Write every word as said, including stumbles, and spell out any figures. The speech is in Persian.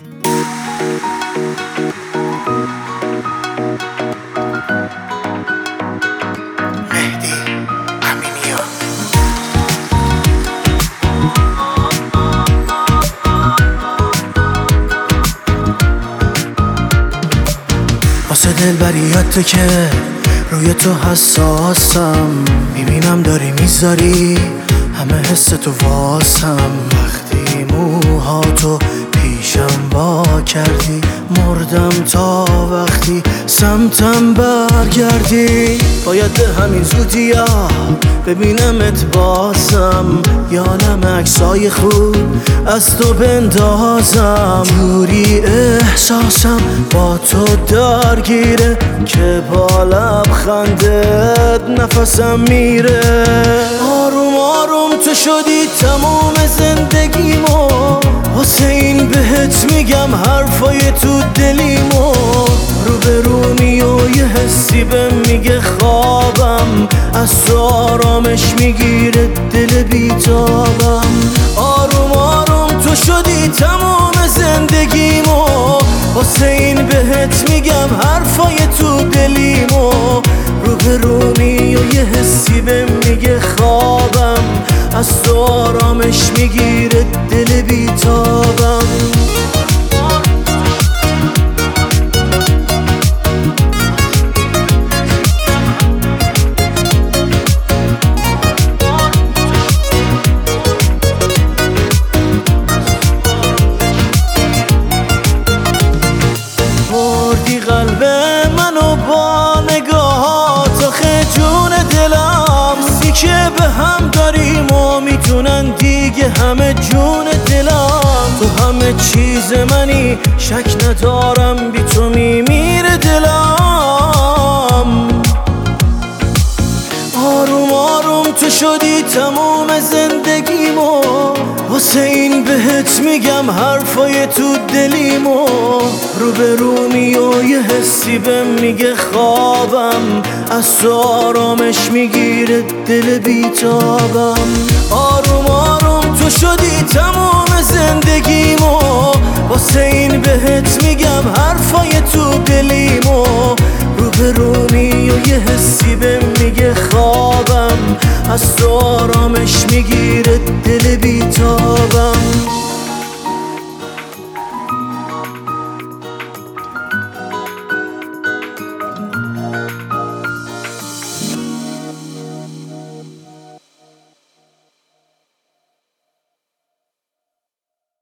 واسه دلبریاته که روی تو حساسم، میبینم داری میذاری همه حس تو واسم. وقتی موهاتو پیشم وا کردی مردم تا وقتی سمتم برگردی. باید به همین زودیا ببینمت بازم، یادم عکسای خوب از تو بندازم. جوری احساسم با تو درگیره که با لبخندت نفسم میره. آروم آروم تو شدی تمام زندگیمو، واسه این بهت میگم حرفای تو دلیمو. رو به رومی و یه حسی بهم میگه خوابم، از تو آرامش میگیره دل بیتابم. آروم آروم تو شدی تمام زندگیمو، واسه این بهت میگم حرفای تو دلیمو. رو به رومی و یه حسی بهم میگه خوابم، از تو آرامش میگیره دل بیتابم. بردی قلب منو با نگاهات، آخه جون دلم سی که به هم داریم و میتونن دیگه همه جون دلم. تو همه چیز منی شک ندارم، بی تو میمیره دلم. آروم آروم تو شدی تمام زندگیمو، واسه این بهت میگم حرفای تو دلیمو. رو به رومی و یه حسی بهم میگه خوابم، از تو آرامش میگیره دل بیتابم. آروم آروم تو شدی تمام زندگیمو، واسه این بهت میگم حرفای تو دلیمو. رو به رومی و یه حسی بهم میگه خوابم، از تو آرامش میگیره دل بیتابم.